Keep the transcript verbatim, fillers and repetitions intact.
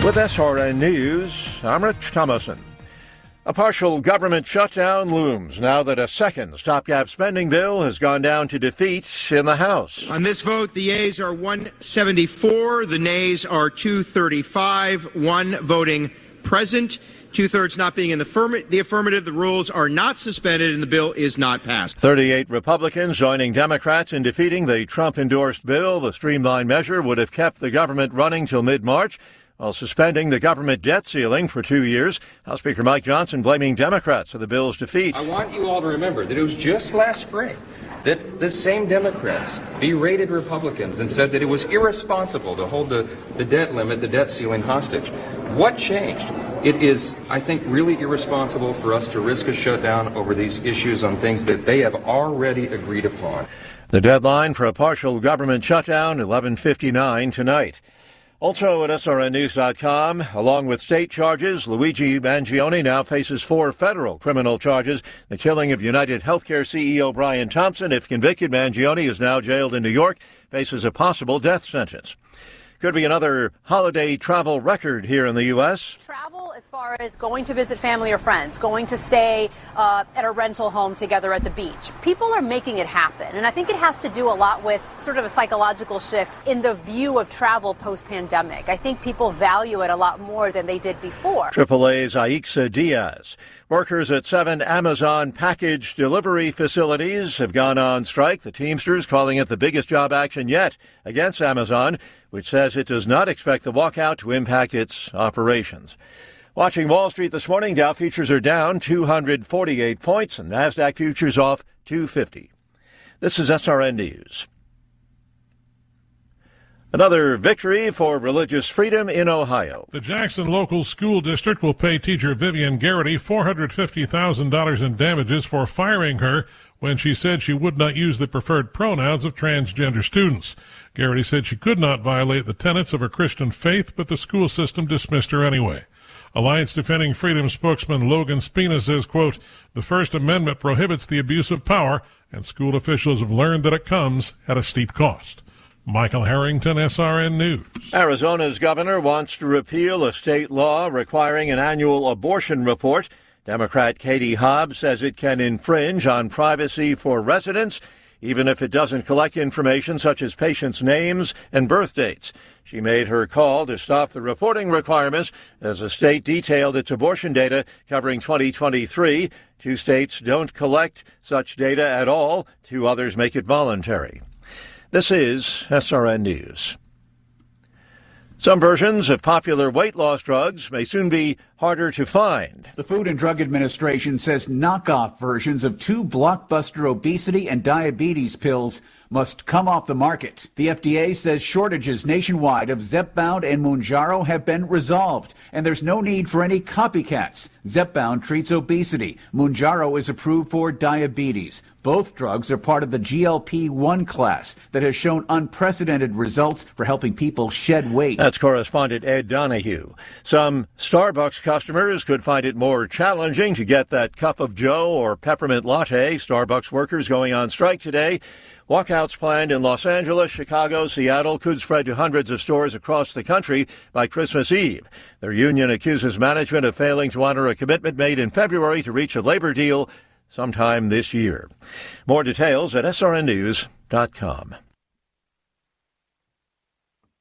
With S R N News, I'm Rich Thomason. A partial government shutdown looms now that a second stopgap spending bill has gone down to defeat in the House. On this vote, the yeas are one seventy-four, the nays are two thirty-five, one voting present, two-thirds not being in the, affirm- the affirmative. The rules are not suspended and the bill is not passed. thirty-eight Republicans joining Democrats in defeating the Trump-endorsed bill. The streamlined measure would have kept the government running till mid-March, while suspending the government debt ceiling for two years. House Speaker Mike Johnson blaming Democrats for the bill's defeat. I want you all to remember that it was just last spring that the same Democrats berated Republicans and said that it was irresponsible to hold the, the debt limit, the debt ceiling hostage. What changed? It is, I think, really irresponsible for us to risk a shutdown over these issues on things that they have already agreed upon. The deadline for a partial government shutdown, eleven fifty-nine tonight. Also at S R N news dot com, along with state charges, Luigi Mangione now faces four federal criminal charges. The killing of United Healthcare C E O Brian Thompson. If convicted, Mangione is now jailed in New York, faces a possible death sentence. Could be another holiday travel record here in the U S. Travel as far as going to visit family or friends, going to stay uh, at a rental home together at the beach. People are making it happen. And I think it has to do a lot with sort of a psychological shift in the view of travel post-pandemic. I think people value it a lot more than they did before. triple A's Aixa Diaz. Workers at seven Amazon package delivery facilities have gone on strike. The Teamsters calling it the biggest job action yet against Amazon, which says it does not expect the walkout to impact its operations. Watching Wall Street this morning, Dow futures are down two hundred forty-eight points and NASDAQ futures off two fifty. This is S R N News. Another victory for religious freedom in Ohio. The Jackson Local School District will pay teacher Vivian Garrity four hundred fifty thousand dollars in damages for firing her when she said she would not use the preferred pronouns of transgender students. Garrity said she could not violate the tenets of her Christian faith, but the school system dismissed her anyway. Alliance Defending Freedom spokesman Logan Spina says, quote, the First Amendment prohibits the abuse of power, and school officials have learned that it comes at a steep cost. Michael Harrington, S R N News. Arizona's governor wants to repeal a state law requiring an annual abortion report. Democrat Katie Hobbs says it can infringe on privacy for residents, even if it doesn't collect information such as patients' names and birth dates. She made her call to stop the reporting requirements as the state detailed its abortion data covering twenty twenty-three. Two states don't collect such data at all. Two others make it voluntary. This is S R N News. Some versions of popular weight loss drugs may soon be harder to find. The Food and Drug Administration says knockoff versions of two blockbuster obesity and diabetes pills must come off the market. The F D A says shortages nationwide of Zepbound and Mounjaro have been resolved, and there's no need for any copycats. Zepbound treats obesity. Mounjaro is approved for diabetes. Both drugs are part of the G L P one class that has shown unprecedented results for helping people shed weight. That's correspondent Ed Donahue. Some Starbucks customers could find it more challenging to get that cup of joe or peppermint latte. Starbucks workers going on strike today. Walkouts planned in Los Angeles, Chicago, Seattle could spread to hundreds of stores across the country by Christmas Eve. Their union accuses management of failing to honor a commitment made in February to reach a labor deal sometime this year. More details at S R N news dot com.